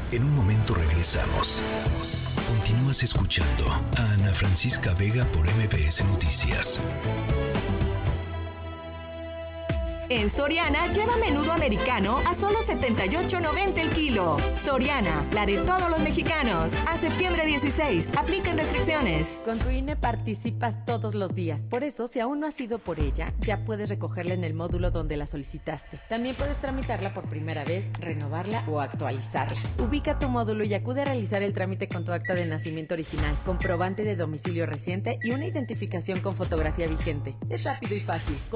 En un momento regresamos. Continúas escuchando a Ana Francisca Vega por MBS Noticias. En Soriana, lleva menudo americano a solo $78.90 el kilo. Soriana, la de todos los mexicanos. A septiembre 16, aplican restricciones. Con tu INE participas todos los días. Por eso, si aún no has ido por ella, ya puedes recogerla en el módulo donde la solicitaste. También puedes tramitarla por primera vez, renovarla o actualizarla. Ubica tu módulo y acude a realizar el trámite con tu acta de nacimiento original, comprobante de domicilio reciente y una identificación con fotografía vigente. Es rápido y fácil.